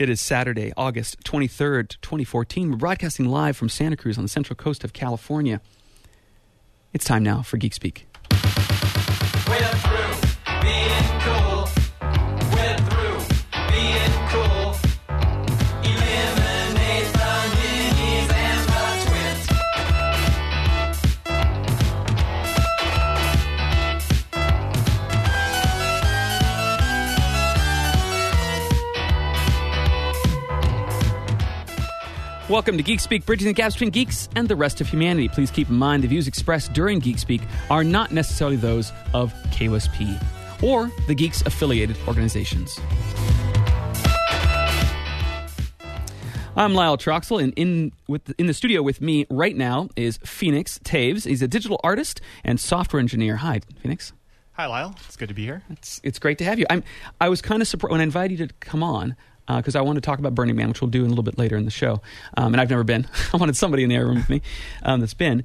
It is Saturday, August 23rd, 2014. We're broadcasting live from Santa Cruz on the central coast of California. It's time now for Geek Speak. We're through being cool. We're through being cool. Eliminate the minis and the twins. Welcome to Geek Speak, bridging the gaps between geeks and the rest of humanity. Please keep in mind the views expressed during Geek Speak are not necessarily those of KOSP or the Geeks-affiliated organizations. I'm Lyle Troxel, and in the studio with me right now is Phoenix Taves. He's a digital artist and software engineer. Hi, Phoenix. Hi, Lyle. It's good to be here. It's great to have you. I was kind of surprised when I invited you to come on, because I want to talk about Burning Man, which we'll do in a little bit later in the show. And I've never been. I wanted somebody in the room with me that's been.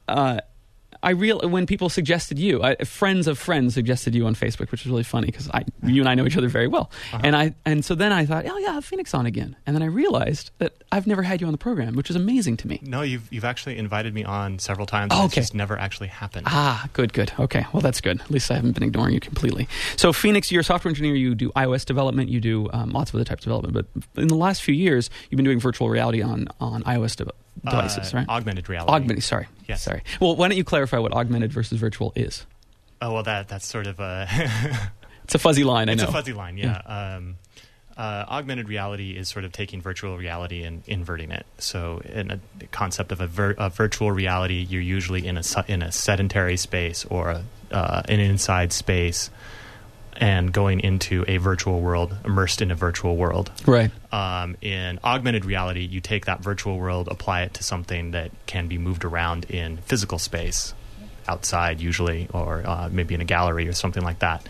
When people suggested you, friends of friends suggested you on Facebook, which is really funny because you and I know each other very well. Uh-huh. And so then I thought, oh yeah, Phoenix on again. And then I realized that I've never had you on the program, which is amazing to me. No, you've actually invited me on several times. Oh, okay. It's just never actually happened. Good. Okay, well that's good. At least I haven't been ignoring you completely. So Phoenix, you're a software engineer. You do iOS development. You do lots of other types of development. But in the last few years, you've been doing virtual reality on iOS devices, right? Augmented reality. Sorry. Yes. Sorry. Well, why don't you clarify what augmented versus virtual is? Oh, well, that's sort of a... It's a fuzzy line, I know. It's a fuzzy line, yeah. Augmented reality is sort of taking virtual reality and inverting it. So in a concept of a virtual reality, you're usually in a sedentary space or an inside space and going into a virtual world, immersed in a virtual world. Right. In augmented reality, you take that virtual world, apply it to something that can be moved around in physical space, outside usually, or maybe in a gallery or something like that.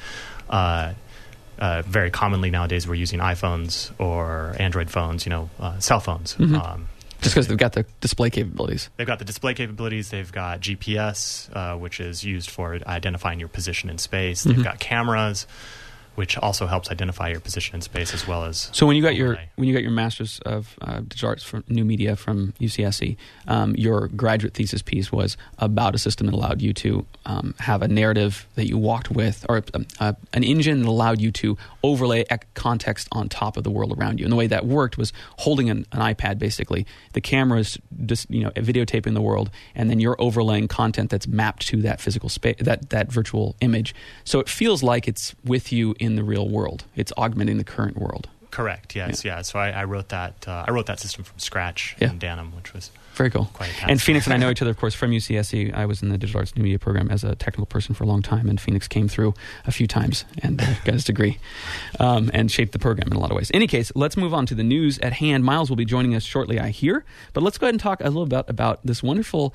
Very commonly nowadays, we're using iPhones or Android phones, cell phones. Mm-hmm. Just because they've got the display capabilities. They've got the display capabilities. They've got GPS, which is used for identifying your position in space. They've got cameras, which also helps identify your position in space as well as. So when you got your master's of digital arts from new media from UCSC, your graduate thesis piece was about a system that allowed you to have a narrative that you walked with, or an engine that allowed you to overlay context on top of the world around you. And the way that worked was holding an iPad, basically. The camera is just videotaping the world, and then you're overlaying content that's mapped to that physical space, that virtual image. So it feels like it's with you in the real world. It's augmenting the current world. Correct. Yes. Yeah. So I wrote that. I wrote that system from scratch in Danum, which was very cool. Quite a task. And Phoenix and I know each other, of course, from UCSC. I was in the digital arts new media program as a technical person for a long time, and Phoenix came through a few times and got his degree and shaped the program in a lot of ways. In any case, let's move on to the news at hand. Miles will be joining us shortly, I hear. But let's go ahead and talk a little bit about this wonderful.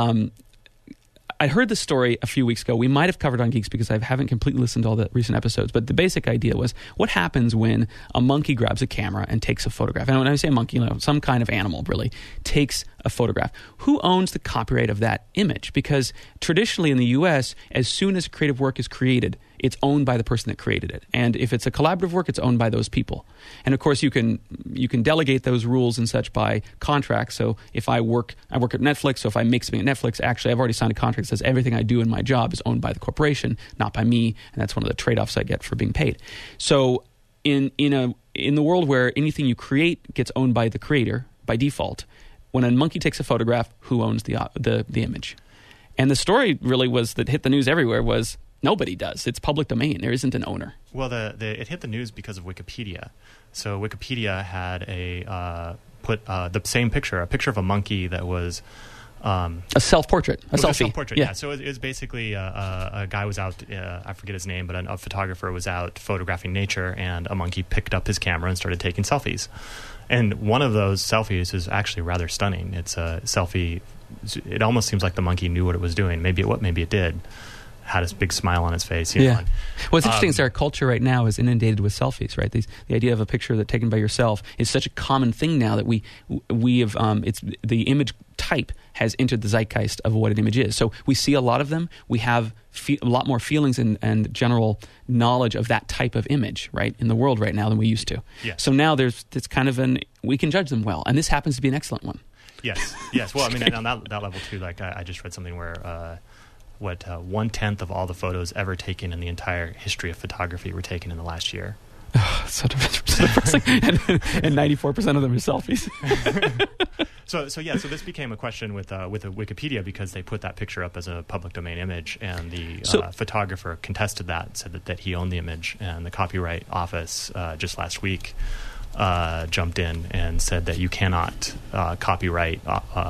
I heard this story a few weeks ago. We might have covered on Geeks because I haven't completely listened to all the recent episodes. But the basic idea was, what happens when a monkey grabs a camera and takes a photograph? And when I say monkey, some kind of animal really takes a photograph. Who owns the copyright of that image? Because traditionally in the U.S., as soon as creative work is created, it's owned by the person that created it. And if it's a collaborative work, it's owned by those people. And of course, you can delegate those rules and such by contract. So if I work at Netflix, so if I make something at Netflix, actually I've already signed a contract that says everything I do in my job is owned by the corporation, not by me. And that's one of the trade-offs I get for being paid. So in the world where anything you create gets owned by the creator by default, when a monkey takes a photograph, who owns the image? And the story really was that hit the news everywhere was, nobody does. It's public domain. There isn't an owner. Well, it hit the news because of Wikipedia. So Wikipedia had put the same picture, a picture of a monkey that was a self-portrait, a selfie. A self-portrait, yeah. So it was basically a guy was out. I forget his name, but a photographer was out photographing nature, and a monkey picked up his camera and started taking selfies. And one of those selfies is actually rather stunning. It's a selfie. It almost seems like the monkey knew what it was doing. Maybe it did. had a big smile on his face. You know, Yeah. and, What's interesting is our culture right now is inundated with selfies, right? The idea of a picture that taken by yourself is such a common thing now that we have it's the image type has entered the zeitgeist of what an image is. So we see a lot of them. We have a lot more feelings and general knowledge of that type of image, right, in the world right now than we used to. Yes. So now it's kind of we can judge them well, and this happens to be an excellent one. Yes. Well, I mean, on that level too. Like I just read something where 1/10 of all the photos ever taken in the entire history of photography were taken in the last year. So depressing. and 94% of them are selfies. So this became a question with Wikipedia because they put that picture up as a public domain image, and the photographer contested that, said that he owned the image, and the Copyright Office just last week jumped in and said that you cannot copyright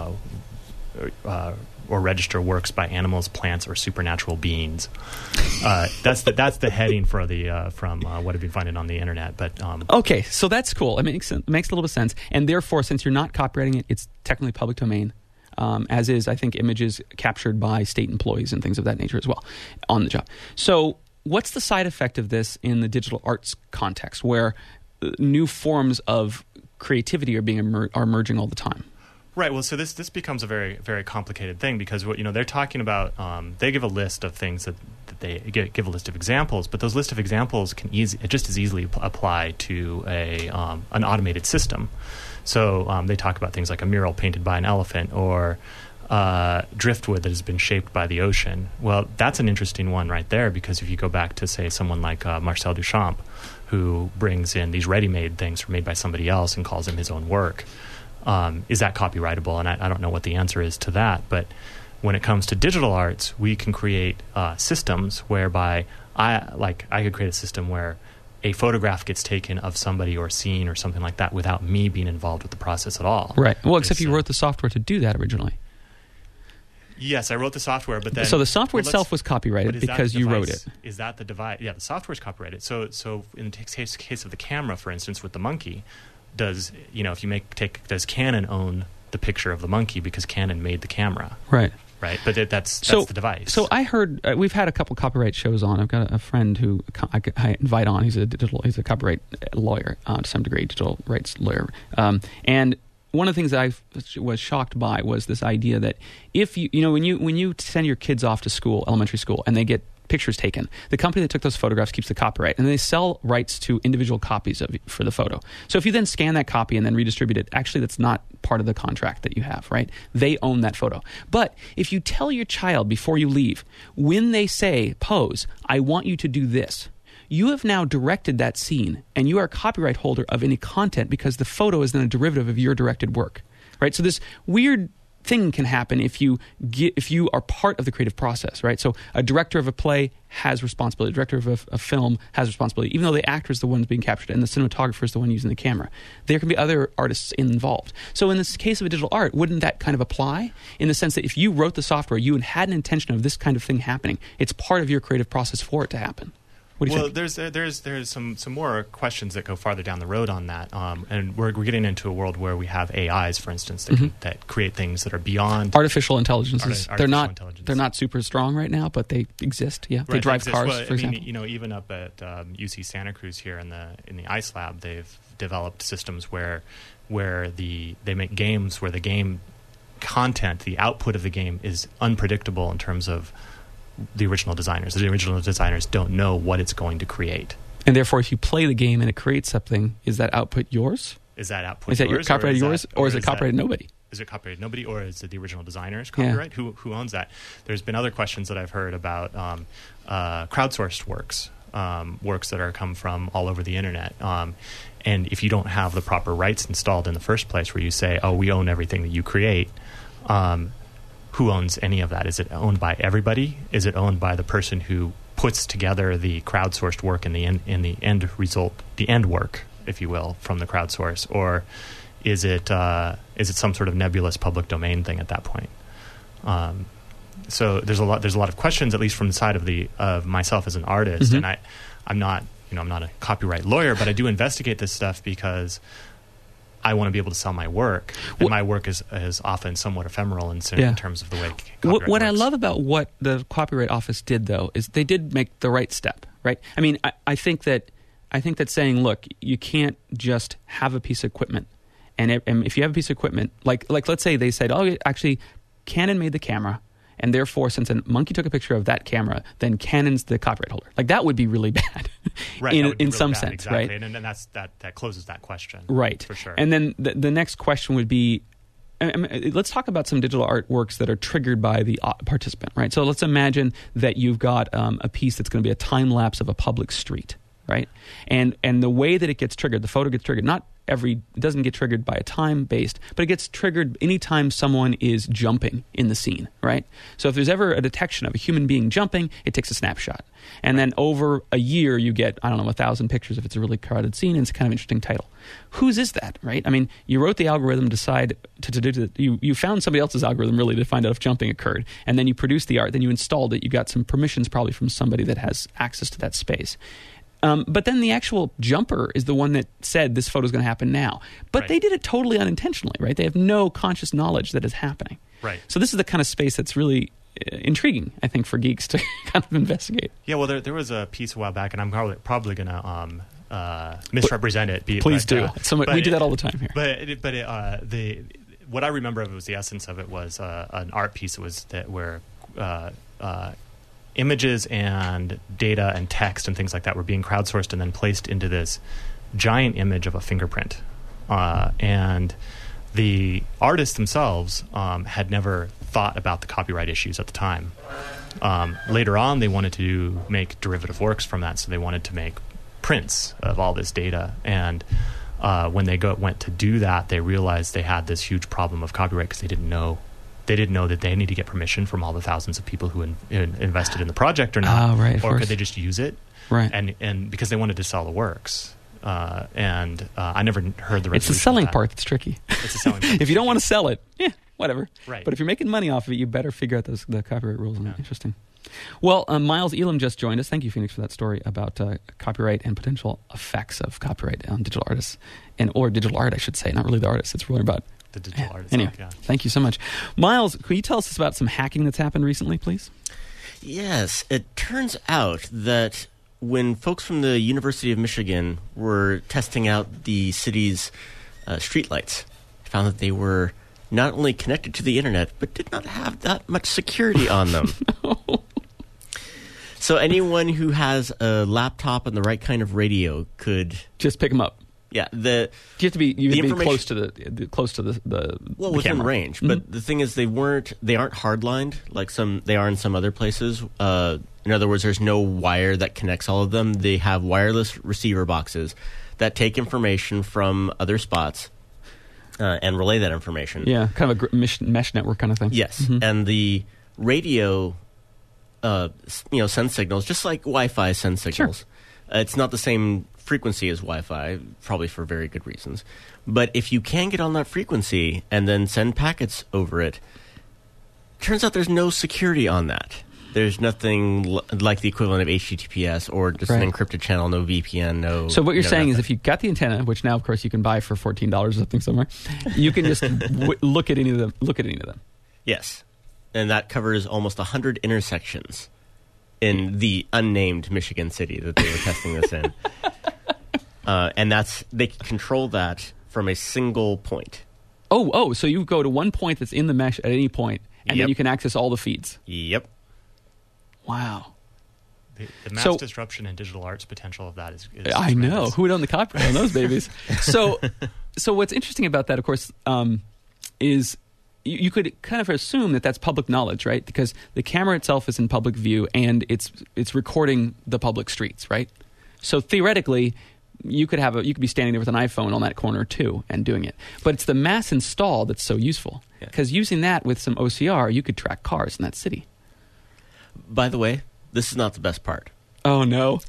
or register works by animals, plants, or supernatural beings. That's the heading for the from what I've been finding on the internet. But okay, so that's cool. It makes a little bit of sense. And therefore, since you're not copywriting it, it's technically public domain, as is, I think, images captured by state employees and things of that nature as well on the job. So what's the side effect of this in the digital arts context, where new forms of creativity are emerging all the time? Right. Well, so this becomes a very, very complicated thing because they're talking about. They give a list of things that they give a list of examples, but those list of examples can just as easily apply to an automated system. So they talk about things like a mural painted by an elephant or driftwood that has been shaped by the ocean. Well, that's an interesting one right there because if you go back to say someone like Marcel Duchamp, who brings in these ready-made things made by somebody else and calls them his own work. Is that copyrightable? And I don't know what the answer is to that. But when it comes to digital arts, we can create systems whereby I could create a system where a photograph gets taken of somebody or a scene or something like that without me being involved with the process at all. Right. Well, except you wrote the software to do that originally. Yes, I wrote the software, but then... So the software itself was copyrighted because you wrote it. Is that the device? Yeah, the software is copyrighted. So in the case of the camera, for instance, with the monkey... Does Canon own the picture of the monkey because Canon made the camera? Right. But that's the device. So I heard we've had a couple copyright shows on. I've got a friend who I invite on. He's a copyright lawyer to some degree, digital rights lawyer. And one of the things that I was shocked by was this idea that if when you send your kids off to school, elementary school, and they get pictures taken, the company that took those photographs keeps the copyright, and they sell rights to individual copies for the photo. So if you then scan that copy and then redistribute it, actually that's not part of the contract that you have, right? They own that photo. But if you tell your child before you leave, when they say, pose, I want you to do this, you have now directed that scene, and you are a copyright holder of any content because the photo is then a derivative of your directed work, right? So this weird thing can happen if you are part of the creative process, right? So a director of a play has responsibility. A director of a film has responsibility, even though the actor is the one being captured and the cinematographer is the one using the camera. There can be other artists involved. So in this case of a digital art, wouldn't that kind of apply in the sense that if you wrote the software, you had an intention of this kind of thing happening, it's part of your creative process for it to happen? What do you think? There's some more questions that go farther down the road on that, and we're getting into a world where we have AIs, for instance, that create things that are beyond artificial intelligences. They're not super strong right now, but they exist. Yeah, they drive cars, for example. Even up at UC Santa Cruz here in the ICE lab, they've developed systems where they make games where the game content, the output of the game, is unpredictable in terms of the original designers. The original designers don't know what it's going to create. And therefore, if you play the game and it creates something, is that output yours? Is that output yours? Is that copyrighted yours? Or is it copyrighted nobody? Is it copyrighted nobody? Or is it the original designer's copyright? Yeah. Who owns that? There's been other questions that I've heard about crowdsourced works, works that are come from all over the internet. And if you don't have the proper rights installed in the first place, where you say, oh, we own everything that you create, who owns any of that? Is it owned by everybody? Is it owned by the person who puts together the crowdsourced work in the end result, the end work, if you will, from the crowdsource, or is it some sort of nebulous public domain thing at that point? So there's a lot of questions, at least from the side of myself as an artist, and I'm not a copyright lawyer, but I do investigate this stuff because I want to be able to sell my work, and my work is often somewhat ephemeral in terms of the way copyright What I works. love about what the Copyright Office did, though, is they did make the right step, right? I mean, I think that saying, look, you can't just have a piece of equipment, and if you have a piece of equipment, like let's say they said, oh, actually, Canon made the camera, and therefore, since a monkey took a picture of that camera, then Canon's the copyright holder. Like, that would be really bad, Right, that would be in really some bad, sense, exactly. right? And that closes that question, Right. For sure. And then the next question would be, let's talk about some digital artworks that are triggered by the participant, right? So let's imagine that you've got a piece that's going to be a time lapse of a public street, right? And the way that it gets triggered, the photo gets triggered, it doesn't get triggered by a time based, but it gets triggered anytime someone is jumping in the scene, right? So if there's ever a detection of a human being jumping, it takes a snapshot. And then over a year, you get, 1,000 pictures if it's a really crowded scene, and it's kind of an interesting title. Whose is that, right? I mean, you wrote the algorithm, you found somebody else's algorithm really to find out if jumping occurred, and then you produced the art, then you installed it, you got some permissions probably from somebody that has access to that space. But then the actual jumper is the one that said this photo is going to happen now. But Right. they did it totally unintentionally, right? They have no conscious knowledge that it's happening. Right. So this is the kind of space that's really intriguing, I think, for geeks to kind of investigate. Yeah, well, there was a piece a while back, and I'm probably going to misrepresent it. Please do. We do that all the time here. What I remember of it was the essence of it was an art piece where images and data and text and things like that were being crowdsourced and then placed into this giant image of a fingerprint. And the artists themselves had never thought about the copyright issues at the time. Later on, they wanted to make derivative works from that, so they wanted to make prints of all this data. And when they went to do that, they realized they had this huge problem of copyright because they didn't know that they need to get permission from all the thousands of people who invested in the project or not. Oh, right, of or course. could they just use it? Right. And because they wanted to sell the works. I never heard the resolution. It's the of selling that. part that's tricky. It's the selling part. If you don't want to sell it, whatever. Right. But if you're making money off of it, you better figure out the copyright rules. Interesting. Well, Miles Elam just joined us. Thank you, Phoenix, for that story about copyright and potential effects of copyright on digital artists, or digital art, I should say. Not really the artists. It's really about The digital art Anyway, itself, yeah. thank you so much. Miles, can you tell us about some hacking that's happened recently, please? Yes, it turns out that when folks from the University of Michigan were testing out the city's streetlights, found that they were not only connected to the internet, but did not have that much security on them. So anyone who has a laptop and the right kind of radio could... Just pick them up. Yeah, You have to be information- close to the well, the within camera. range. But the thing is, they aren't hardlined like they are in some other places. In other words, there's no wire that connects all of them. They have wireless receiver boxes that take information from other spots and relay that information. Yeah, kind of a mesh network kind of thing. Yes, and the radio, sends signals just like Wi-Fi sends signals. It's not the same frequency as Wi-Fi, probably for very good reasons. But if you can get on that frequency and then send packets over it, turns out there's no security on that. There's nothing like the equivalent of HTTPS or just an encrypted channel, no VPN, no... So what you're saying is nothing. if you got the antenna, which now, of course, you can buy for $14 or something somewhere, you can just look at any of them. Yes. And that covers almost 100 intersections in the unnamed Michigan city that they were testing this in. And they can control that from a single point. Oh, so you go to one point that's in the mesh at any point, and then you can access all the feeds. Yep. Wow. The mass disruption and digital arts potential of that is I know. tremendous. Who would own the copyright on those babies? So what's interesting about that, of course, is you could kind of assume that that's public knowledge, right? Because the camera itself is in public view, and it's recording the public streets, right? So theoretically, you could be standing there with an iPhone on that corner too and doing it. But it's the mass install that's so useful, because using that with some OCR, you could track cars in that city. By the way, this is not the best part. Oh no!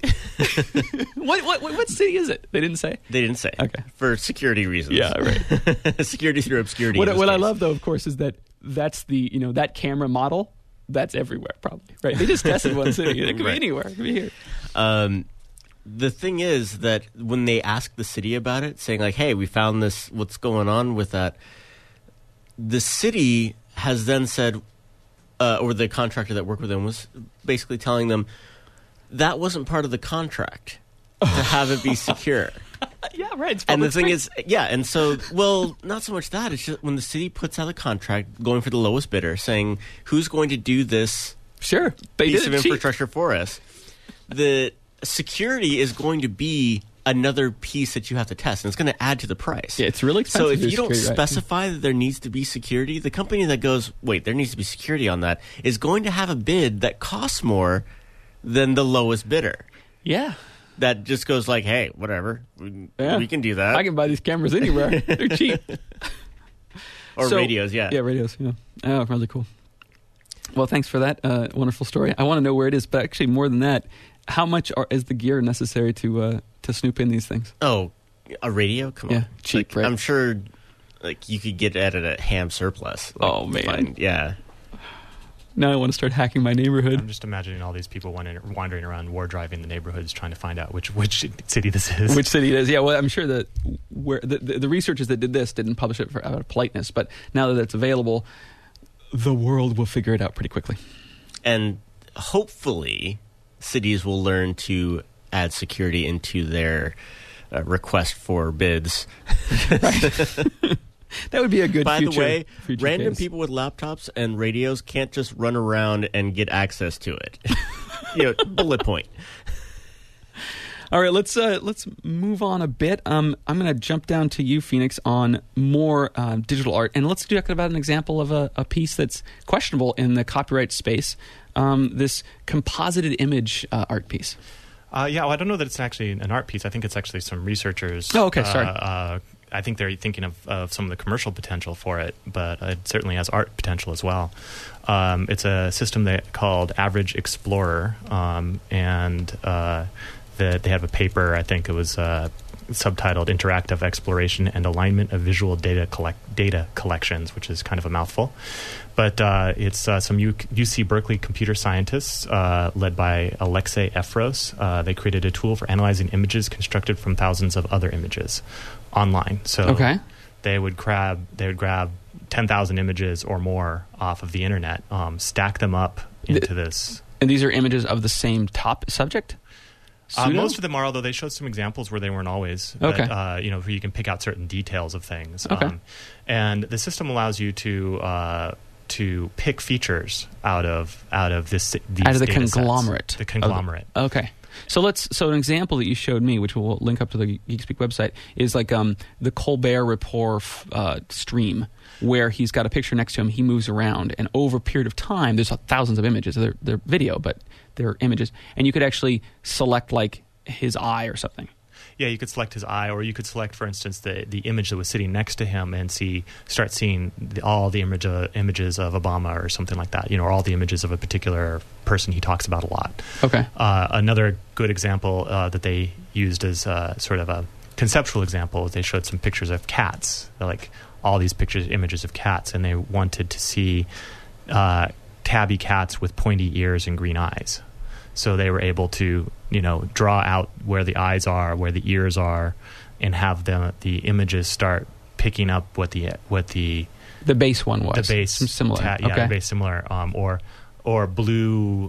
What city is it? They didn't say. They didn't say. Okay. For security reasons. Yeah, right. Security through obscurity. What I case. love, though, of course, is that's the that camera model that's everywhere, probably. Right? They just tested one city. It could be Right. anywhere. It could be here. the thing is that when they ask the city about it, saying like, hey, we found this, what's going on with that? The city has then said, or the contractor that worked with them was basically telling them that wasn't part of the contract to have it be secure. Yeah, right. It's And the public thing space. is, yeah, and so, well, not so much that. It's just when the city puts out a contract going for the lowest bidder, saying who's going to do this Sure. They piece did of it cheap. infrastructure for us, the security is going to be another piece that you have to test, and it's going to add to the price. Yeah, it's really expensive. So if to do you don't security, right? specify that there needs to be security, the company that goes, wait, there needs to be security on that, is going to have a bid that costs more than the lowest bidder. Yeah. That just goes like, hey, whatever, we can do that. I can buy these cameras anywhere. They're cheap. Or So- radios, yeah. Yeah, radios. Yeah. Oh, really cool. Well, thanks for that wonderful story. I want to know where it is, but actually, more than that, how much is the gear necessary to snoop in these things? Oh, a radio? Come on. Yeah, cheap, Like, right? I'm sure like you could get it at a ham surplus. Like, Oh, man. fine. Yeah. Now I want to start hacking my neighborhood. I'm just imagining all these people wandering around war driving the neighborhoods trying to find out which city this is. Which city it is? Yeah, well, I'm sure that where the researchers that did this didn't publish it out of politeness, but now that it's available, the world will figure it out pretty quickly. And hopefully cities will learn to add security into their request for bids. That would be a good By future. the way, future random case. people with laptops and radios can't just run around and get access to it. Bullet point. All right, let's move on a bit. I'm going to jump down to you, Phoenix, on more digital art, and let's talk about an example of a piece that's questionable in the copyright space. This composited image art piece. Yeah, well, I don't know that it's actually an art piece. I think it's actually some researchers. Oh, okay, sorry. I think they're thinking of some of the commercial potential for it, but it certainly has art potential as well. It's a system called Average Explorer, and they have a paper, I think it was subtitled Interactive Exploration and Alignment of Visual Data Collections, which is kind of a mouthful. But it's some UC Berkeley computer scientists led by Alexei Efros. They created a tool for analyzing images constructed from thousands of other images online. So Okay. they would grab 10,000 images or more off of the internet, stack them up into this. And these are images of the same top subject? Pseudo? Most of them are, although they showed some examples where they weren't always. Okay. But, where you can pick out certain details of things. Okay. And the system allows you to pick features out of these Out of the data sets. conglomerate. The conglomerate. Okay. So an example that you showed me, which we'll link up to the GeekSpeak website, is like the Colbert Report stream, where he's got a picture next to him, he moves around, and over a period of time, there's thousands of images. They're video, but they're images. And you could actually select like his eye or something. Yeah, you could select his eye, or you could select, for instance, the image that was sitting next to him and start seeing all the images of Obama or something like that, or all the images of a particular person he talks about a lot. Okay. Another good example that they used as sort of a conceptual example is they showed some pictures of cats, like all these images of cats, and they wanted to see tabby cats with pointy ears and green eyes. So they were able to, draw out where the eyes are, where the ears are, and have the images start picking up what the base one was. the base similar. yeah, Okay. the base similar, or blue,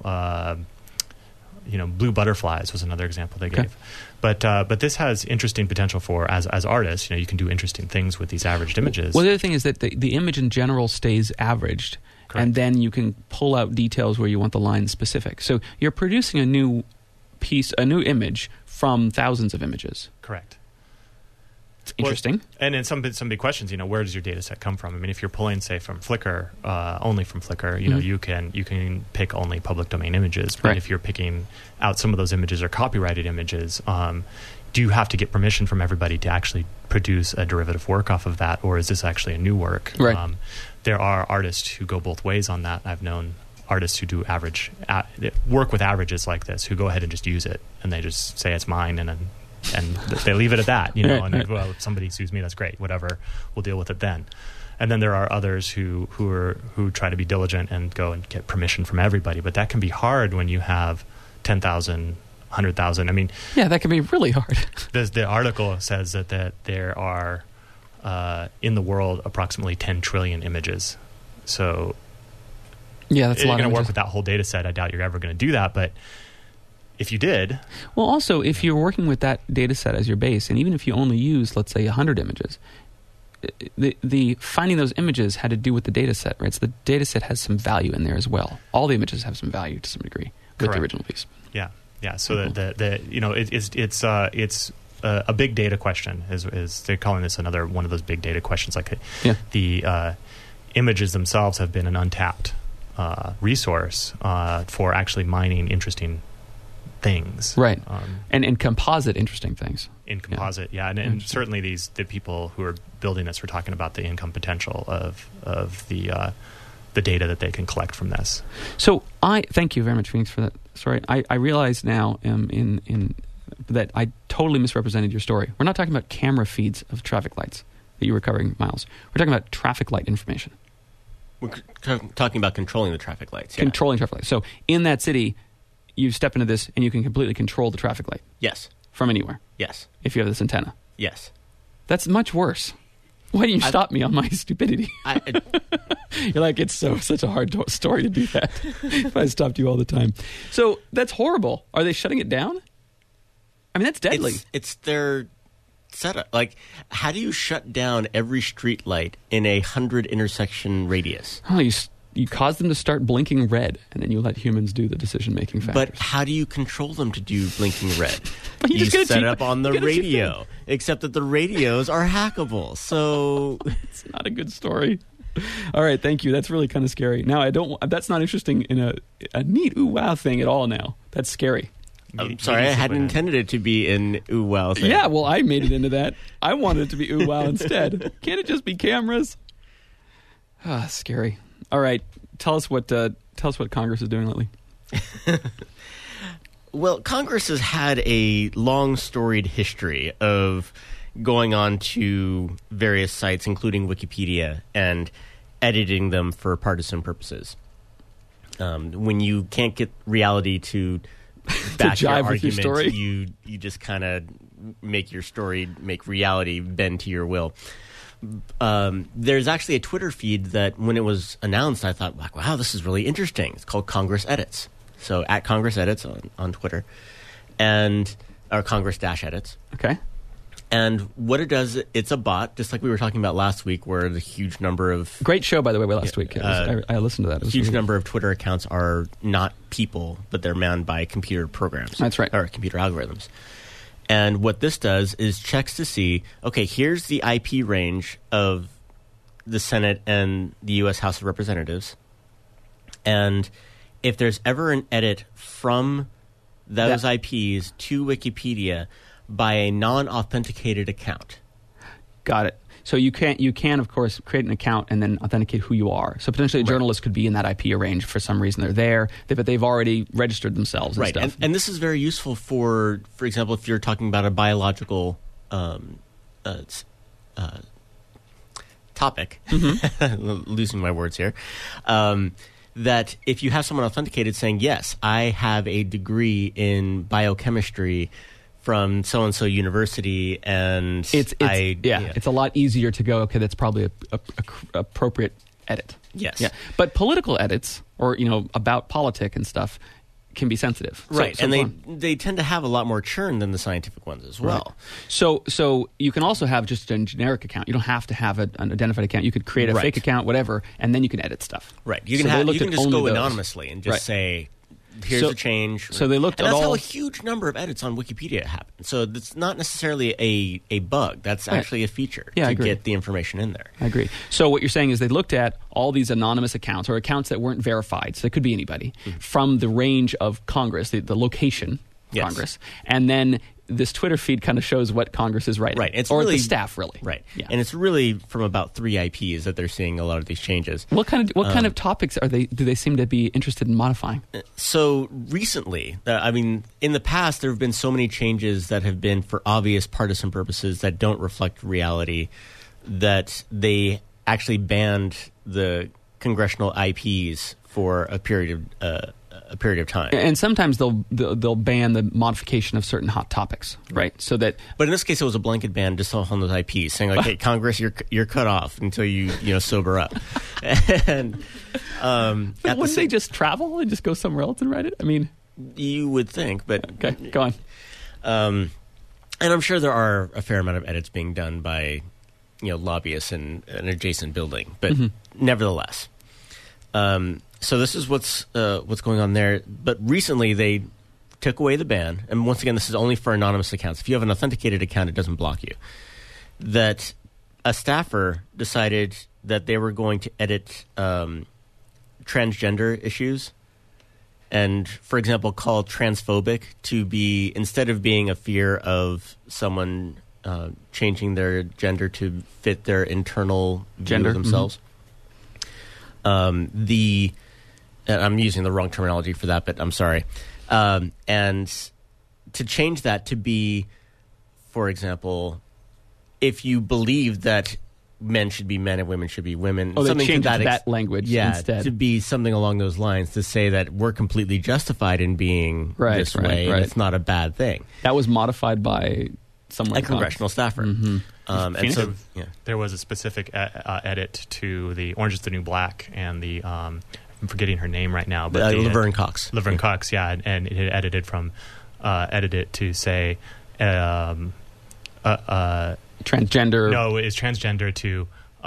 blue butterflies was another example they gave. Okay. But this has interesting potential for as artists. You can do interesting things with these averaged images. Well, the other thing is that the image in general stays averaged, Correct. and then you can pull out details where you want the line specific. So you're producing a new image from thousands of images. Correct. It's interesting. Well, and then some big questions. Where does your data set come from? I mean, if you're pulling, say, from Flickr, only from Flickr, you can pick only public domain images. But Right. if you're picking out some of those images or copyrighted images, do you have to get permission from everybody to actually produce a derivative work off of that, or is this actually a new work? Right. There are artists who go both ways on that. I've known artists who do work with averages like this, who go ahead and just use it, and they just say it's mine, and they leave it at that. Right, And right. well, if somebody sues me, that's great. Whatever, we'll deal with it then. And then there are others who try to be diligent and go and get permission from everybody. But that can be hard when you have 10,000 100,000. I mean, Yeah, that can be really hard. the article says that there are in the world approximately 10 trillion images. So Yeah, that's a you're lot of going to work images. with that whole data set. I doubt you're ever going to do that, but if you did, Well, also, if you're working with that data set as your base, and even if you only use, let's say, 100 images, the finding those images had to do with the data set, right? So the data set has some value in there as well. All the images have some value to some degree with Correct. the original piece. yeah. So the you know it's a big data question. Is they're calling this another one of those big data questions? Like Yeah. the images themselves have been an untapped resource for actually mining interesting things, Right. And composite interesting things. in composite, and Interesting. certainly the people who are building this were talking about the income potential of the data that they can collect from this. So I thank you very much, Phoenix, for that story. I realize now in that I totally misrepresented your story. We're not talking about camera feeds of traffic lights that you were covering, Miles. We're talking about traffic light information. We're talking about controlling the traffic lights. Yeah. Controlling traffic lights. So in that city, you step into this and you can completely control the traffic light Yes. from anywhere Yes. if you have this antenna. Yes. That's much worse. Why didn't you stop me on my stupidity? You're like, it's such a hard story to do that. If I stopped you all the time. So that's horrible. Are they shutting it down? I mean, that's deadly. It's their setup. Like, how do you shut down every street light in a 100 intersection radius? Oh, you cause them to start blinking red, and then you let humans do the decision-making factors. But how do you control them to do blinking red? You You just gotta set cheat- up on the you gotta cheat radio, except that the radios are hackable. So It's not a good story. All right, thank you. That's really kind of scary. Now, that's not interesting in a neat ooh-wow thing at all now. That's scary. I'm sorry, I hadn't intended it to be an ooh wow thing. Yeah, well, I made it into that. I wanted it to be ooh-wow instead. Can't it just be cameras? Ah, scary. All right, tell us what Congress is doing lately. Well, Congress has had a long storied history of going on to various sites, including Wikipedia, and editing them for partisan purposes. When you can't get reality to back your jive with your argument, story. you just kind of make your story, make reality bend to your will. There's actually a Twitter feed that when it was announced, I thought, wow, this is really interesting. It's called Congress Edits. So at Congress Edits on Twitter, or Congress-Edits. Okay. And what it does, it's a bot, just like we were talking about last week, where the huge number of Great show, by the way, last week. I listened to that. It was huge really- number of Twitter accounts are not people, but they're manned by computer programs. That's right. Or computer algorithms. And what this does is checks to see, okay, here's the IP range of the Senate and the U.S. House of Representatives. And if there's ever an edit from those IPs to Wikipedia by a non-authenticated account. Got it. So you can of course create an account and then authenticate who you are. So potentially a journalist could be in that IP range for some reason. They're there, but they've already registered themselves and Right, stuff. and this is very useful for example, if you're talking about a biological topic, losing my words here, that if you have someone authenticated saying, yes, I have a degree in biochemistry from so-and-so university, and it's a lot easier to go, okay, that's probably a appropriate edit. Yes. Yeah. But political edits or, about politic and stuff can be sensitive. Right, So and they tend to have a lot more churn than the scientific ones as well. Right. So you can also have just a generic account. You don't have to have an identified account. You could create a Right. fake account, whatever, and then you can edit stuff. Right, you So can they have looked you can at just only go those. anonymously and just Right. say, here's So- a change. so they looked and at that's how all- a huge number of edits on Wikipedia happen. So it's not necessarily a bug. That's Right. actually a feature Yeah, I to agree. get the information in there. I agree. So what you're saying is they looked at all these anonymous accounts or accounts that weren't verified, so it could be anybody, from the range of Congress, the location Yes. Congress, and then this Twitter feed kind of shows what Congress is writing. Right, it's or really the staff, really. Right, Yeah. and it's really from about 3 IPs that they're seeing a lot of these changes. What kind of topics do they seem to be interested in modifying? So recently, in the past, there have been so many changes that have been for obvious partisan purposes that don't reflect reality, that they actually banned the congressional IPs for a period of a period of time. And sometimes they'll ban the modification of certain hot topics, right? So that But in this case, it was a blanket ban just on those IPs, saying like, "Hey, Congress, you're cut off until you sober up." And wouldn't they just travel and just go somewhere else and write it? I mean, you would think, but okay, go on. And I'm sure there are a fair amount of edits being done by lobbyists in an adjacent building, but nevertheless. So this is what's going on there. But recently they took away the ban, and once again, this is only for anonymous accounts. If you have an authenticated account, it doesn't block you. That a staffer decided that they were going to edit transgender issues, and, for example, call transphobic to be, instead of being a fear of someone changing their gender to fit their internal view of themselves. And I'm using the wrong terminology for that, but I'm sorry. And to change that to be, for example, if you believe that men should be men and women should be women. Oh, they something changed to that language instead. To be something along those lines, to say that we're completely justified in being this way, and it's not a bad thing. That was modified by someone. A congressional staffer. And so, there was a specific edit to the Orange is the New Black and the I'm forgetting her name right now, but Laverne Cox. Laverne Cox, yeah, and it had edited to say transgender. No, it's transgender to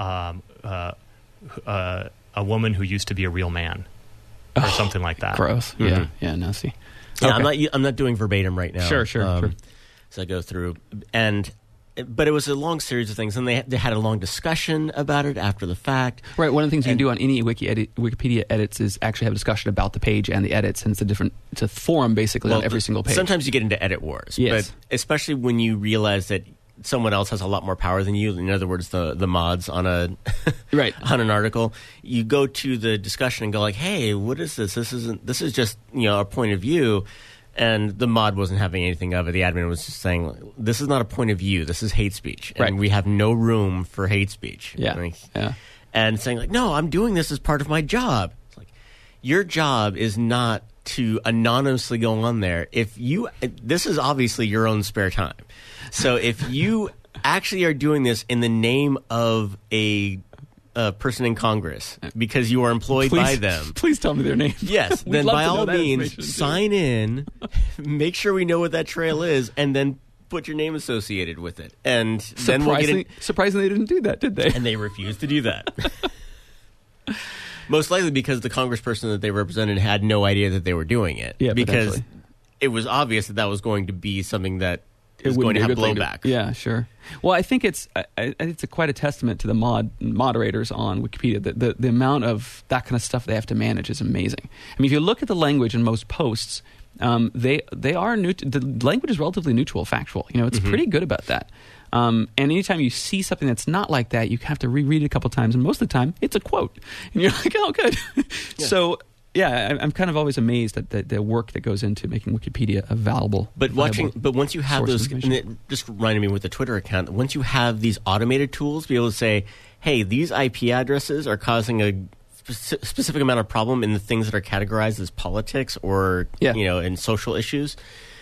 a woman who used to be a real man, or something like that. Gross. Yeah. No, see. Yeah, Okay. I'm not doing verbatim right now. Sure. So I go through, but it was a long series of things, and they had a long discussion about it after the fact. Right. One of the things you can do on any Wikipedia edits is actually have a discussion about the page and the edits, and it's a forum basically on every single page. Sometimes you get into edit wars, yes. But especially when you realize that someone else has a lot more power than you. In other words, the mods on on an article. You go to the discussion and go like, "Hey, what is this? This is just a point of view." And the mod wasn't having anything of it. The admin was just saying, "This is not a point of view. This is hate speech, and we have no room for hate speech." Yeah. And saying like, "No, I'm doing this as part of my job." It's like, your job is not to anonymously go on there. This is obviously your own spare time. So if you actually are doing this in the name of a person in Congress because you are employed by them, please tell me their name. Yes, then by all means sign in, make sure we know what that trail is, and then put your name associated with it. And then we'll get it. Surprisingly, they didn't do that, did they? And they refused to do that. Most likely because the congressperson that they represented had no idea that they were doing it. Yeah, because it was obvious that was going to be something that is going to have blowback. Yeah, sure. Well, I think it's quite a testament to the moderators on Wikipedia. The amount of that kind of stuff they have to manage is amazing. I mean, if you look at the language in most posts, they are the language is relatively neutral, factual. It's pretty good about that. And anytime you see something that's not like that, you have to reread it a couple times, and most of the time it's a quote, and you're like, "Oh, good." Yeah. So. Yeah, I'm kind of always amazed at the work that goes into making Wikipedia a valuable. But once you have those, and it just reminded me with the Twitter account. Once you have these automated tools, be able to say, "Hey, these IP addresses are causing a specific amount of problem in the things that are categorized as politics or in social issues,"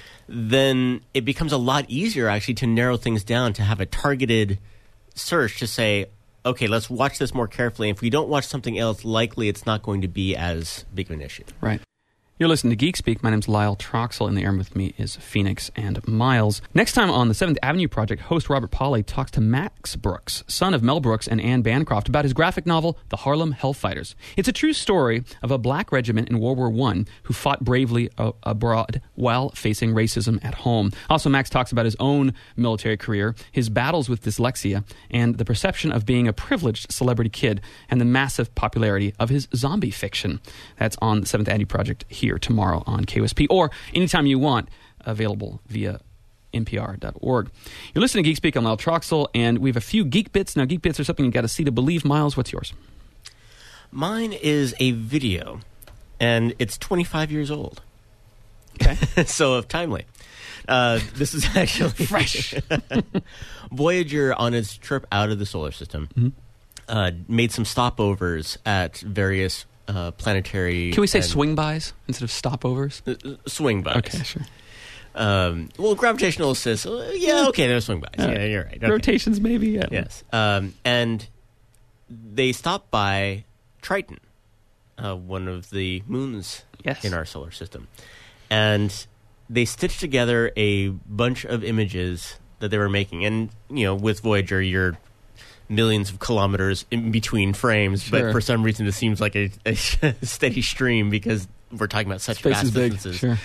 then it becomes a lot easier actually to narrow things down, to have a targeted search to say, okay, let's watch this more carefully. If we don't watch something else, likely it's not going to be as big of an issue. Right. You're listening to Geek Speak. My name's Lyle Troxel. In the air with me is Phoenix and Miles. Next time on the 7th Avenue Project, host Robert Pauley talks to Max Brooks, son of Mel Brooks and Anne Bancroft, about his graphic novel, The Harlem Hellfighters. It's a true story of a black regiment in World War I who fought bravely abroad while facing racism at home. Also, Max talks about his own military career, his battles with dyslexia, and the perception of being a privileged celebrity kid, and the massive popularity of his zombie fiction. That's on the 7th Avenue Project here tomorrow on KOSP, or anytime you want, available via npr.org. You're listening to Geek Speak. I'm Lyle Troxel, and we have a few Geek Bits. Now, Geek Bits are something you got to see to believe. Miles, what's yours? Mine is a video, and it's 25 years old. Okay. So timely. This is actually fresh. Voyager, on its trip out of the solar system, made some stopovers at various planetary. Can we say and- swing-bys instead of stopovers? swing bys? Okay, sure. Well, gravitational assist. Yeah, okay, they're swing bys. Yeah, you're right. Okay. Rotations, maybe. Yeah. Yes. And they stopped by Triton, one of the moons Yes. in our solar system. And they stitched together a bunch of images that they were making. And, with Voyager, you're millions of kilometers in between frames. Sure. But for some reason, it seems like a steady stream because we're talking about such Space vast is big. distances. Sure.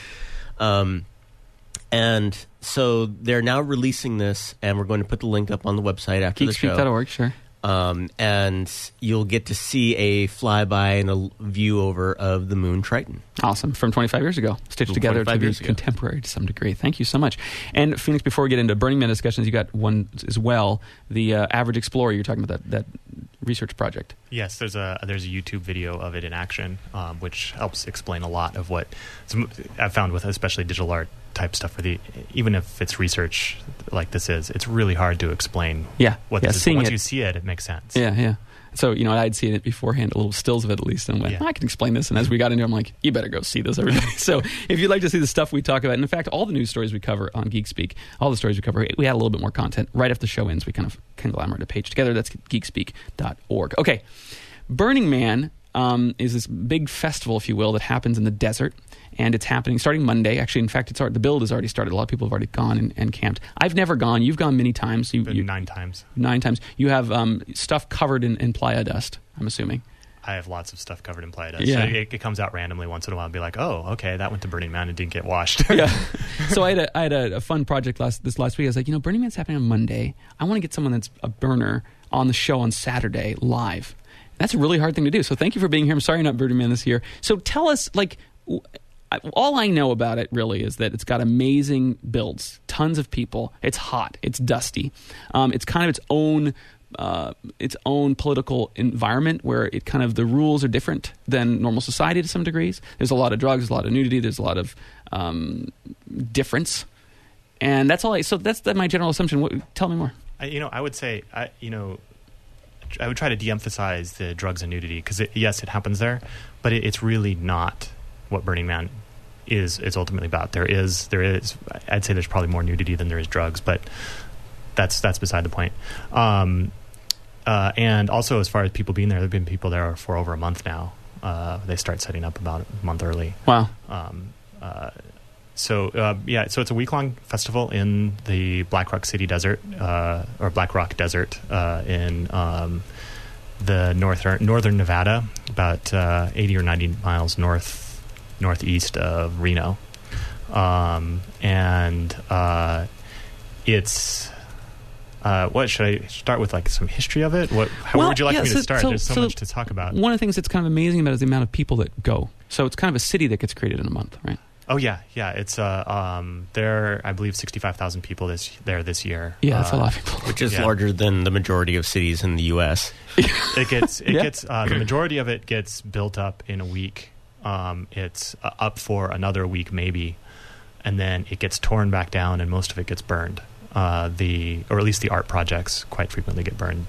And so they're now releasing this, and we're going to put the link up on the website after the show. Geekspeak.org, sure. And you'll get to see a flyby and a view over of the moon Triton. Awesome. From 25 years ago. Stitched From together to 25 be years ago. contemporary to some degree. Thank you so much. And Phoenix, before we get into Burning Man discussions, you got one as well. The Average Explorer, you're talking about that research project. Yes, there's a YouTube video of it in action, which helps explain a lot of what I've found with especially digital art type stuff. Even if it's research like this is, it's really hard to explain. Yeah. What yeah, this is. But seeing once it. you see it, it makes sense. Yeah. So, I'd seen it beforehand, a little stills of it at least, and went, Yeah. I can explain this. And as we got into it, I'm like, you better go see this, everybody. So if you'd like to see the stuff we talk about, and in fact, all the news stories we cover on GeekSpeak, all the stories we cover, we had a little bit more content right after the show ends. We kind of conglomerate a page together. That's geekspeak.org. Okay. Burning Man is this big festival, if you will, that happens in the desert. And it's happening starting Monday. Actually, in fact, the build has already started. A lot of people have already gone and camped. I've never gone. You've gone many times. Been 9 times. 9 times. You have stuff covered in playa dust, I'm assuming. I have lots of stuff covered in playa dust. Yeah. So it comes out randomly once in a while and be like, oh, okay, that went to Burning Man and didn't get washed. Yeah. So I had a fun project this last week. I was like, Burning Man's happening on Monday. I want to get someone that's a burner on the show on Saturday live. That's a really hard thing to do. So thank you for being here. I'm sorry you're not Burning Man this year. So tell us, all I know about it really is that it's got amazing builds, tons of people. It's hot. It's dusty. It's kind of its own political environment where it kind of the rules are different than normal society to some degrees. There's a lot of drugs, there's a lot of nudity, there's a lot of difference, and that's all. So that's my general assumption. Tell me more. I would say I would try to de-emphasize the drugs and nudity because yes, it happens there, but it's really not what Burning Man is ultimately about. There is I'd say there's probably more nudity than there is drugs, but that's beside the point. And also, as far as people being there, there've been people there for over a month now. They start setting up about a month early. Wow. So it's a week-long festival in the Black Rock City Desert, or Black Rock Desert, in the northern Nevada, about 80 or 90 miles northeast of Reno. It's what should I start with? Like some history of it? Where would you like me to start? There's so much to talk about. One of the things that's kind of amazing about it is the amount of people that go. So it's kind of a city that gets created in a month, right? Oh yeah. It's there. I believe 65,000 people this year. Yeah, that's a lot of people. Which is larger than the majority of cities in the U.S. It gets the majority of it gets built up in a week. It's up for another week maybe, and then it gets torn back down, and most of it gets burned. Or at least the art projects quite frequently get burned.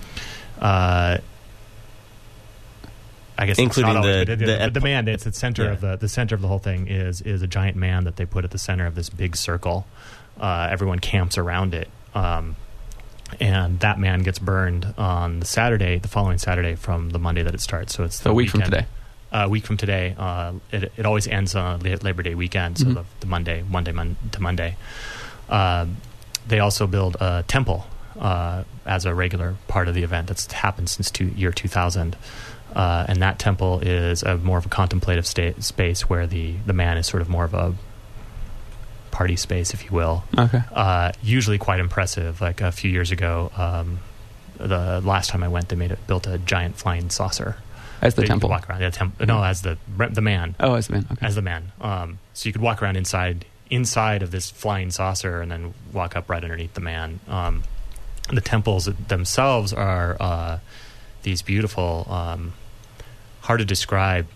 I guess including the man. It's the center of the center of the whole thing is a giant man that they put at the center of this big circle. Everyone camps around it, and that man gets burned on the following Saturday from the Monday that it starts. So it's a week from today. A week from today. It always ends on Labor Day weekend, so the Monday to Monday. They also build a temple as a regular part of the event that's happened since year 2000. And that temple is more of a contemplative space where the man is sort of more of a party space, if you will. Okay. Usually quite impressive. Like a few years ago, the last time I went, they built a giant flying saucer. As the temple? Walk around. No, as the man. Oh, as the man. Okay. As the man. So you could walk around inside of this flying saucer and then walk up right underneath the man. The temples themselves are these beautiful, hard to describe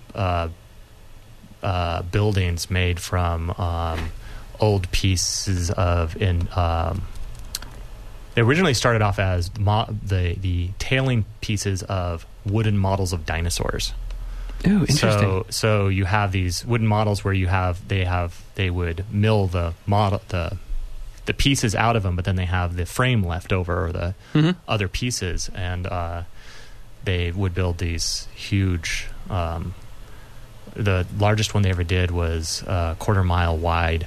buildings made from old pieces of. They originally started off as the tailing pieces of wooden models of dinosaurs. Ooh, interesting. So you have these wooden models where they would mill the model the pieces out of them, but then they have the frame left over or the other pieces, and they would build these huge. The largest one they ever did was a quarter-mile wide.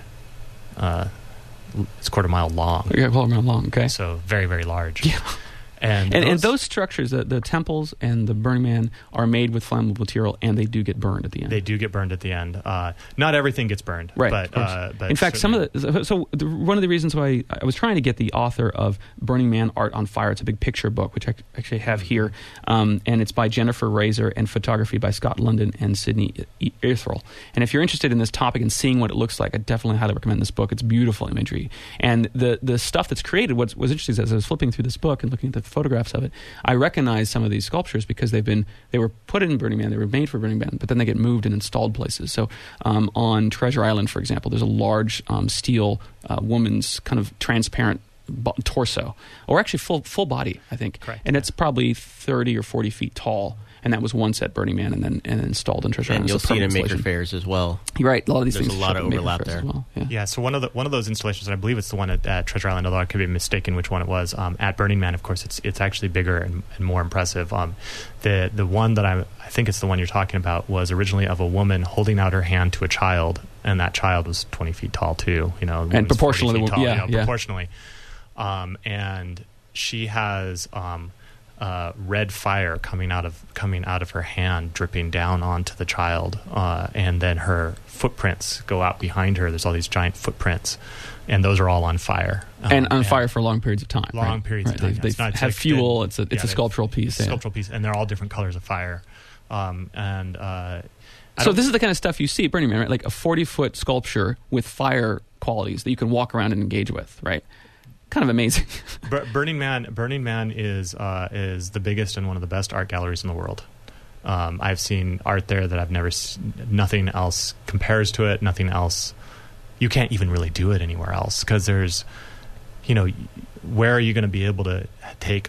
It's quarter-mile long. Yeah, quarter-mile long. Okay. So very, very large. Yeah. And those structures, the temples and the Burning Man, are made with flammable material, and they do get burned at the end. They do get burned at the end. Not everything gets burned, right? But in fact, one of the reasons why I was trying to get the author of Burning Man Art on Fire. It's a big picture book, which I actually have here, and it's by Jennifer Razor and photography by Scott London and Sydney Earthel. And if you're interested in this topic and seeing what it looks like, I definitely highly recommend this book. It's beautiful imagery, and the stuff that's created. What was interesting is as I was flipping through this book and looking at the photographs of it, I recognized some of these sculptures because they were put in Burning Man, they were made for Burning Man, but then they get moved and installed places. So on Treasure Island, for example, there's a large steel woman's kind of transparent torso, or actually full body, I think. Correct. And it's probably 30 or 40 feet tall. And that was once at Burning Man and then installed in Treasure Island. And you'll It's a see it in permanent Maker installation. Fairs as well. You're right. A lot of these There's things a lot show of up in Maker overlap Fairs there. as well. Yeah. Yeah, so one of those installations, and I believe it's the one at Treasure Island, although I could be mistaken which one it was. At Burning Man, of course, it's actually bigger and more impressive. The one that I think it's the one you're talking about was originally of a woman holding out her hand to a child, and that child was 20 feet tall too. You know, And proportionally, yeah, yeah. proportionally. And she has red fire coming out of her hand, dripping down onto the child, and then her footprints go out behind her. There's all these giant footprints, and those are all on fire. And on fire for long periods of time. Long periods of time. They It's not have just fuel. been- It's a sculptural piece. Yeah. Sculptural piece, and they're all different colors of fire. So this is the kind of stuff you see at Burning Man, right? Like a 40-foot sculpture with fire qualities that you can walk around and engage with, right? Kind of amazing. Burning Man is the biggest and one of the best art galleries in the world. I've seen art there that I've never nothing else compares to it. Nothing else. You can't even really do it anywhere else because there's, where are you going to be able to take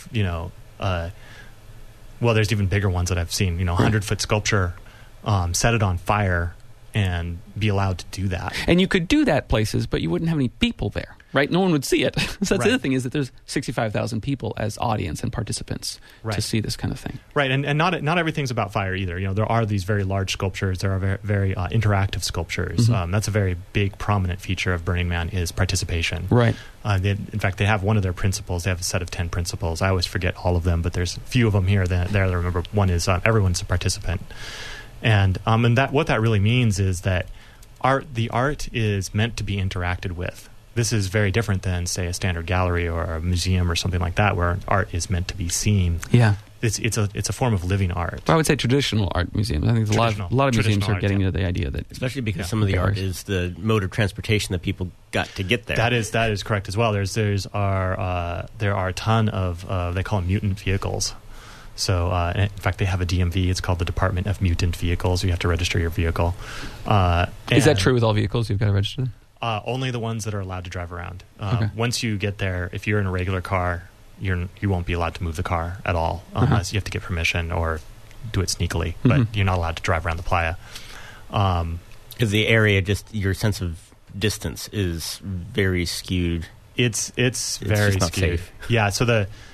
well, there's even bigger ones that I've seen. 100-foot sculpture, set it on fire, and be allowed to do that. And you could do that places, but you wouldn't have any people there, right? No one would see it. So that's Right. the other thing is that there's 65,000 people as audience and participants to Right. see this kind of thing. Right, and not everything's about fire either. There are these very large sculptures. There are very, very interactive sculptures. That's a very big, prominent feature of Burning Man is participation. Right. In fact, they have one of their principles. They have a set of 10 principles. I always forget all of them, but there's a few of them here. There, I remember one is everyone's a participant, and that what that really means is that the art is meant to be interacted with. This is very different than, say, a standard gallery or a museum or something like that, where art is meant to be seen. Yeah. It's a form of living art. But I would say traditional art museums. I think there's a lot of museums Traditional are art, getting yeah. into the idea that Especially because Yeah. some of the art Ours. is the mode of transportation that people got to get there. That is correct as well. There are a ton of they call them mutant vehicles. So in fact, they have a DMV. It's called the Department of Mutant Vehicles. You have to register your vehicle. is that true with all vehicles? You've got to register them? Only the ones that are allowed to drive around. Okay. Once you get there, if you're in a regular car, you won't be allowed to move the car at all unless you have to get permission or do it sneakily. But you're not allowed to drive around the playa. Because the area, just your sense of distance is very skewed. It's very just not skewed. safe. Yeah. So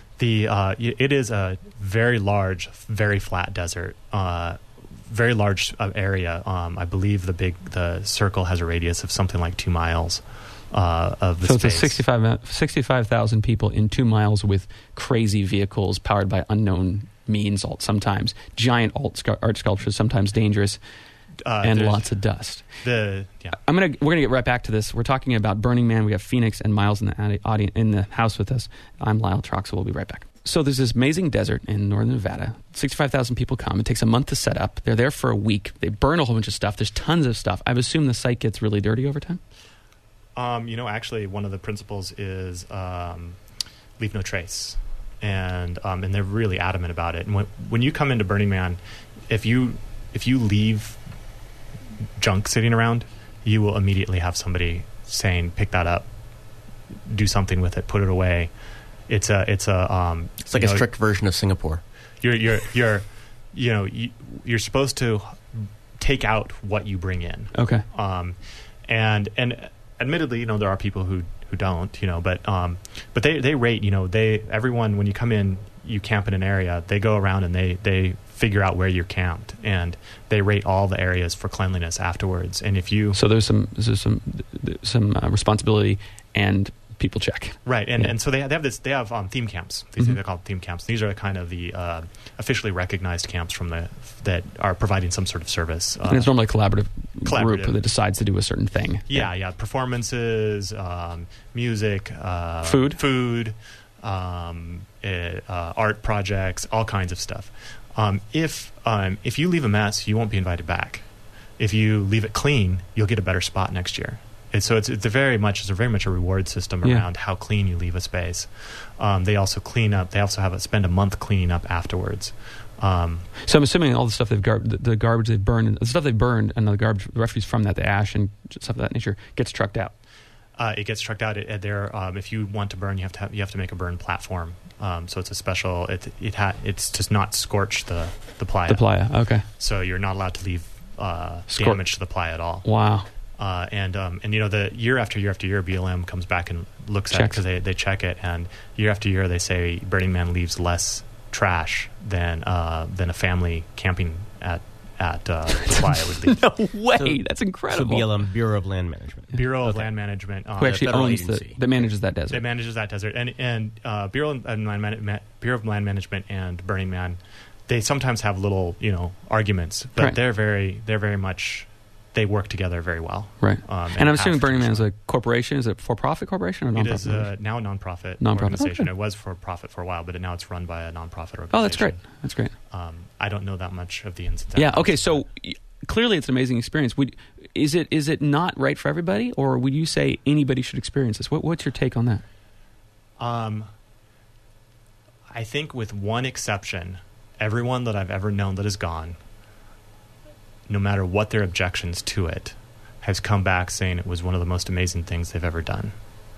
it is a very large, very flat desert. Very large area. I believe the circle has a radius of something like 2 miles of the So space. it's a 65,000 people in 2 miles with crazy vehicles powered by unknown means. Sometimes giant art sculptures, sometimes dangerous, and there's lots of dust. Yeah. We're gonna get right back to this. We're talking about Burning Man. We have Phoenix and Miles in the audience in the house with us. I'm Lyle Troxel. We'll be right back. So there's this amazing desert in northern Nevada. 65,000 people come. It takes a month to set up. They're there for a week. They burn a whole bunch of stuff. There's tons of stuff. I've assumed the site gets really dirty over time. Actually, one of the principles is leave no trace, and they're really adamant about it. And when you come into Burning Man, if you leave junk sitting around, you will immediately have somebody saying, "Pick that up, do something with it, put it away." It's like a strict version of Singapore. You're you're supposed to take out what you bring in. Okay. And admittedly, there are people who don't, but they rate, everyone, when you come in, you camp in an area, they go around and they figure out where you're camped, and they rate all the areas for cleanliness afterwards. And if you... So there's some responsibility, and people check. Right, and so they have theme camps. They're called theme camps. These are kind of the officially recognized camps that are providing some sort of service. And it's normally a collaborative group that decides to do a certain thing. Yeah. Performances, music, food, art projects, all kinds of stuff. If you leave a mess, you won't be invited back. If you leave it clean, you'll get a better spot next year. And so it's very much a reward system around how clean you leave a space. They also clean up. They also spend a month cleaning up afterwards. So I'm assuming all the stuff the garbage they've burned, the stuff they've burned, and the garbage, the refuse from that, the ash and stuff of that nature, gets trucked out. It gets trucked out. If you want to burn, you have to make a burn platform. So it's a special. It's just not scorch the playa. The playa, okay. So you're not allowed to leave damage to the playa at all. Wow. And the year after year after year, BLM comes back and looks at it because they check it, and year after year they say Burning Man leaves less trash than a family camping at playa would leave. No way, that's incredible. So BLM, Bureau of Land Management. Bureau of Land Management, who actually owns that manages that desert. That manages that desert, and Bureau of Land Management and Burning Man, they sometimes have little arguments, but they're very much. They work together very well. Right. And I'm assuming Burning Man is a corporation. Is it a for-profit corporation or non-profit? It is now a non-profit organization. Okay. It was for-profit for a while, but now it's run by a non-profit organization. Oh, that's great. That's great. I don't know that much of the ins and outs. Yeah, okay, so clearly it's an amazing experience. Is it not right for everybody, or would you say anybody should experience this? What's your take on that? I think with one exception, everyone that I've ever known that has gone, no matter what their objections to it, has come back saying it was one of the most amazing things they've ever done.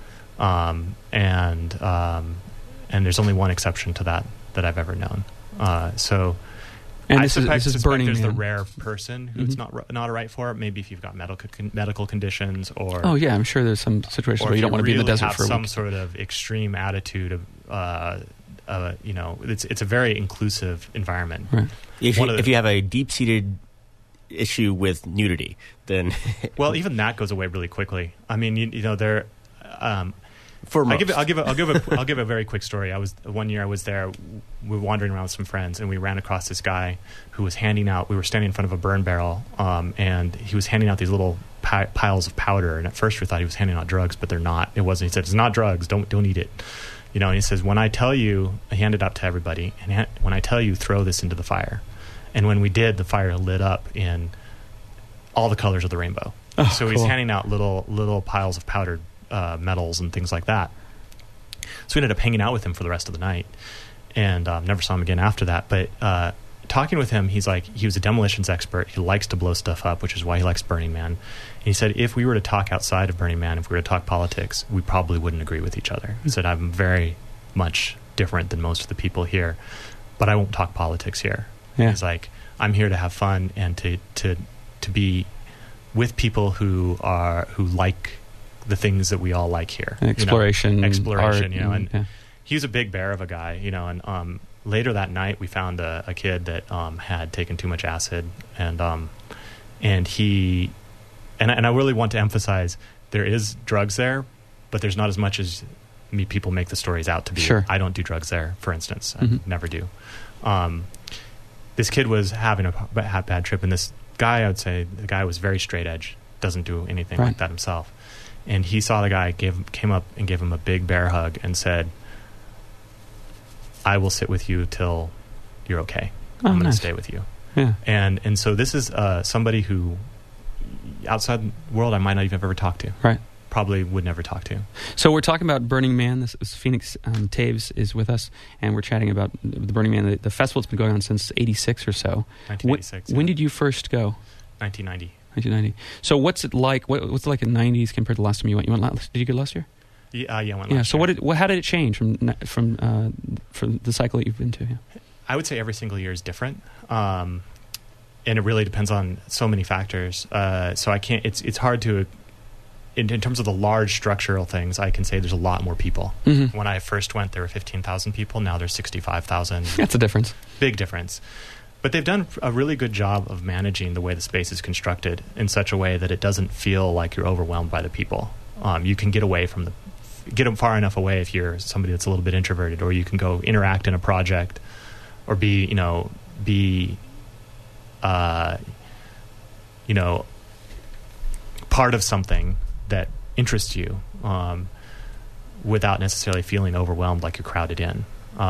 And there's only one exception to that I've ever known. And I this suspect is Burning there's Man. the rare person who's not right for it. Maybe if you've got medical conditions, or I'm sure there's some situations where you don't want to be in the desert for a week. Some sort of extreme attitude of it's a very inclusive environment. Right. If you have a deep-seated issue with nudity, then well, even that goes away really quickly. I mean, there. For most. I'll give a very quick story. One year I was there. We were wandering around with some friends, and we ran across this guy who was handing out. We were standing in front of a burn barrel, and he was handing out these little piles of powder. And at first we thought he was handing out drugs, but they're not. It wasn't. He said, "It's not drugs. Don't eat it." And he says, "When I tell you," I hand it out to everybody, and when I tell you, throw this into the fire. And when we did, the fire lit up in all the colors of the rainbow. Oh, so he's handing out little piles of powdered metals and things like that. So we ended up hanging out with him for the rest of the night, and never saw him again after that. But talking with him, he was a demolitions expert. He likes to blow stuff up, which is why he likes Burning Man. And he said, if we were to talk outside of Burning Man, if we were to talk politics, we probably wouldn't agree with each other. He said, I'm very much different than most of the people here, but I won't talk politics here. Yeah. He's like, I'm here to have fun and to be with people who like the things that we all like here. Exploration, art, and he was a big bear of a guy, and later that night we found a kid that had taken too much acid, and I really want to emphasize there is drugs there, but there's not as much as people make the stories out to be. Sure. I don't do drugs there, for instance. I never do. This kid was having a bad trip, and this guy, I would say, the guy was very straight edge, doesn't do anything like that himself. And he saw the guy, came up and gave him a big bear hug and said, I will sit with you till you're okay. I'm going to stay with you. Yeah. And so this is somebody who, outside the world, I might not even have ever talked to. Right. Probably would never talk to. So we're talking about Burning Man. This is Phoenix Taves is with us, and we're chatting about the Burning Man. The festival's been going on since 86 or so. 1986. When did you first go? 1990. 1990. So what's it like? What's it like in the 90s compared to the last time you went? Did you go last year? Yeah, I went last year. So year. how did it change from the cycle that you've been to? Yeah. I would say every single year is different, and it really depends on so many factors. So I can't. It's hard to. In terms of the large structural things, I can say there's a lot more people. Mm-hmm. When I first went, there were 15,000 people. Now there's 65,000. That's a difference. Big difference. But they've done a really good job of managing the way the space is constructed in such a way that it doesn't feel like you're overwhelmed by the people. You can get them far enough away if you're somebody that's a little bit introverted, or you can go interact in a project, or be part of something that interests you, without necessarily feeling overwhelmed like you're crowded in.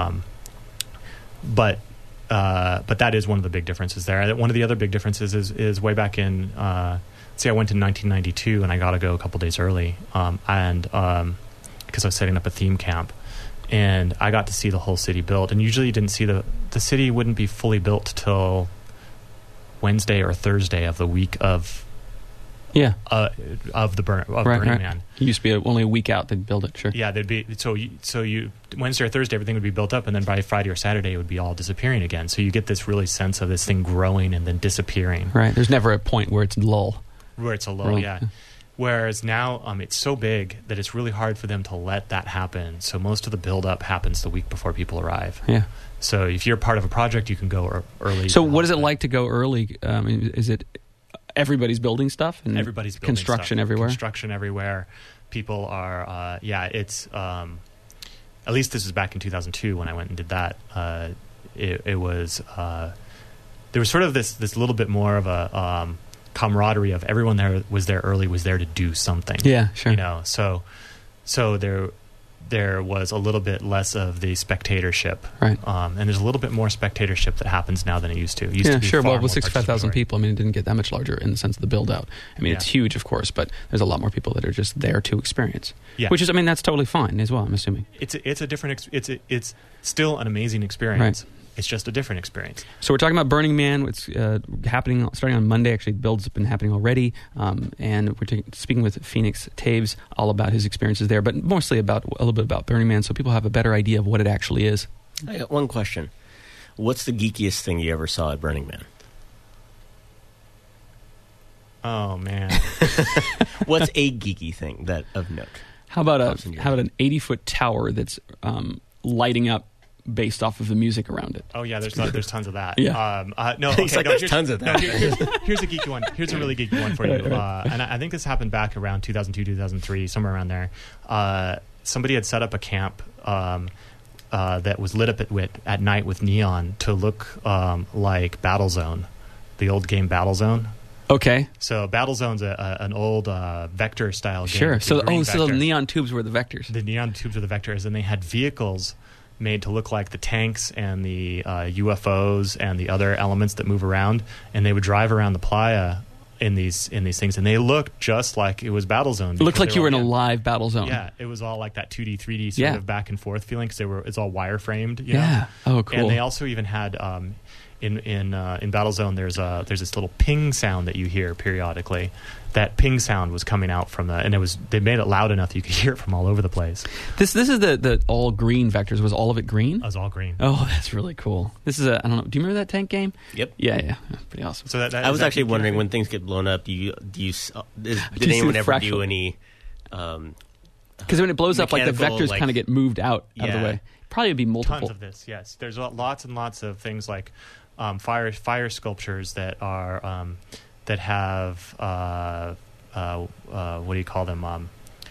But that is one of the big differences there. One of the other big differences is way back in, say I went in 1992 and I got to go a couple days early, because I was setting up a theme camp, and I got to see the whole city built. And usually you didn't see the city wouldn't be fully built till Wednesday or Thursday of the week of Yeah. Of Burning Man. It used to be only a week out they'd build it, sure. Yeah, they'd be you Wednesday or Thursday everything would be built up, and then by Friday or Saturday it would be all disappearing again. So you get this really sense of this thing growing and then disappearing. Right. There's never a point where it's lull. Where it's a lull, yeah. Whereas now it's so big that it's really hard for them to let that happen. So most of the build up happens the week before people arrive. Yeah. So if you're part of a project, you can go early. So what is it like to go early? Is it everybody's building stuff? And everybody's building construction stuff. everywhere? Construction everywhere. People are, it's, at least this was back in 2002 when I went and did that. It was, there was sort of this little bit more of a camaraderie of everyone there was there early, was there to do something. Yeah, sure. So there was a little bit less of the spectatorship. Right. And there's a little bit more spectatorship that happens now than it used to. It used Yeah, to be sure. far Well, with more 65,000 participatory. people, it didn't get that much larger in the sense of the build out. It's huge, of course, but there's a lot more people that are just there to experience. Yeah. Which is, that's totally fine as well, I'm assuming. It's a different. It's still an amazing experience. Right. It's just a different experience. So we're talking about Burning Man. It's happening starting on Monday. Actually, builds have been happening already, and we're speaking with Phoenix Taves all about his experiences there, but mostly a little bit about Burning Man, so people have a better idea of what it actually is. I got one question. What's the geekiest thing you ever saw at Burning Man? Oh man, What's a geeky thing that of note? How about Pops in your an 80-foot tower that's lighting up based off of the music around it? oh yeah, there's tons of that. Yeah. No, He's okay, like, no, there's here's, tons of no, that. here's a geeky one. Here's a really geeky one for you. And I think this happened back around 2002, 2003, somewhere around there. Somebody had set up a camp that was lit up at night with neon to look like Battlezone, the old game Battlezone. Okay. So Battlezone's an old vector style game. Sure. with So, the green so the vector. neon tubes were the vectors. The neon tubes are the vectors, and they had vehicles made to look like the tanks and the UFOs and the other elements that move around, and they would drive around the playa in these things, and they looked just like it was Battlezone. It looked like you were in a live. live battle zone. Yeah, it was all like that 2D, 3D sort Yeah. of back and forth feeling because it's all wireframed. You know? Yeah. Oh, cool. And they also even had in Battlezone there's this little ping sound that you hear periodically. That ping sound was coming out from they made it loud enough that you could hear it from all over the place. This is the all green vectors. Was all of it green? It was all green. Oh, that's really cool. This is I don't know. Do you remember that tank game? Yep. Yeah. That's pretty awesome. So that I was is that actually geeky, wondering I when think? things get blown up. Did you anyone see ever fractal? do any? Because when it blows up, like the mechanical, vectors like- kind of get moved out of the Yeah. way. Probably would be multiple. Tons of this, yes. There's lots and lots of things like fire sculptures that are that have what do you call them?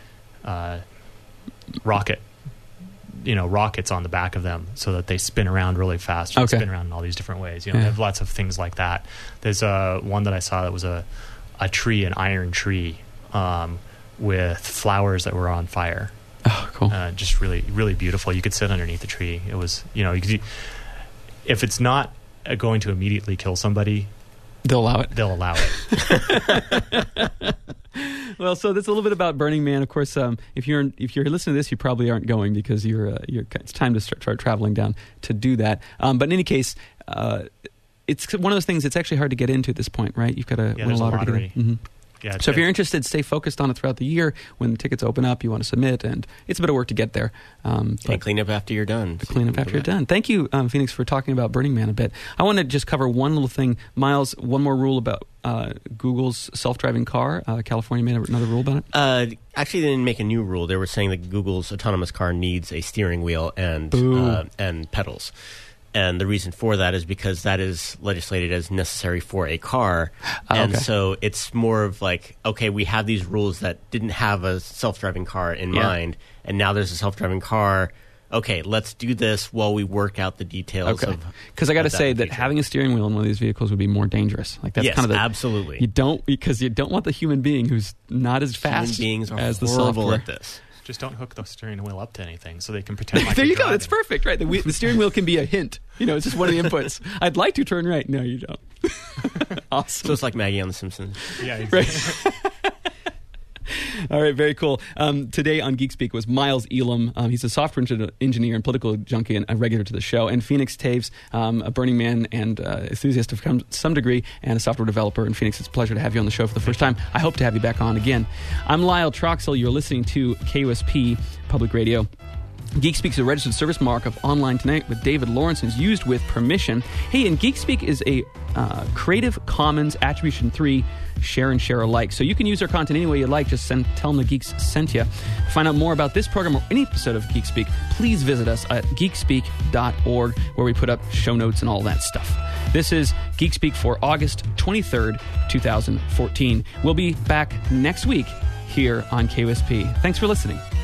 Rockets on the back of them so that they spin around really fast. Or Okay. spin around in all these different ways. They Yeah. have lots of things like that. There's one that I saw that was a tree, an iron tree, with flowers that were on fire. Oh, cool. Just really, really beautiful. You could sit underneath the tree. It was, if it's not going to immediately kill somebody, They'll allow it. they'll allow it. Well, so that's a little bit about Burning Man. Of course, if you're listening to this, you probably aren't going because it's time to start traveling down to do that. But in any case, it's one of those things. It's actually hard to get into at this point, right? You've got to win a there's a lottery. to get lottery. in. Mhm. Yeah, So if you're interested, stay focused on it throughout the year. When tickets open up, you want to submit, and it's a bit of work to get there. And clean up after you're done. Clean up after you're done. Thank you, Phoenix, for talking about Burning Man a bit. I want to just cover one little thing. Miles, one more rule about Google's self-driving car. California made another rule about it. Actually, they didn't make a new rule. They were saying that Google's autonomous car needs a steering wheel and pedals. And the reason for that is because that is legislated as necessary for a car. And so it's more of like, okay, we have these rules that didn't have a self-driving car in mind, and now there's a self-driving car. Okay, let's do this while we work out the details of. Because I got to say that having a steering wheel in one of these vehicles would be more dangerous. Like that's kind of absolutely. You don't want the human being who's not as fast Human beings are as the horrible software. at this. Just don't hook the steering wheel up to anything so they can pretend like There you they're go. That's driving. perfect, right? The steering wheel can be a hint. It's just one of the inputs. I'd like to turn right. No, you don't. Awesome. So it's like Maggie on The Simpsons. Yeah, exactly. All right, very cool. Today on Geek Speak was Miles Elam. He's a software engineer and political junkie and a regular to the show. And Phoenix Taves, a Burning Man and enthusiast of some degree, and a software developer. And Phoenix, it's a pleasure to have you on the show for the first time. I hope to have you back on again. I'm Lyle Troxell. You're listening to KUSP Public Radio. Geek Speak is a registered service mark of Online Tonight with David Lawrence and is used with permission. Hey, and Geek Speak is a Creative Commons Attribution 3 share and share alike. So you can use our content any way you like. Just tell them the geeks sent you. To find out more about this program or any episode of Geek Speak, please visit us at geekspeak.org, where we put up show notes and all that stuff. This is Geek Speak for August 23rd, 2014. We'll be back next week here on KUSP. Thanks for listening.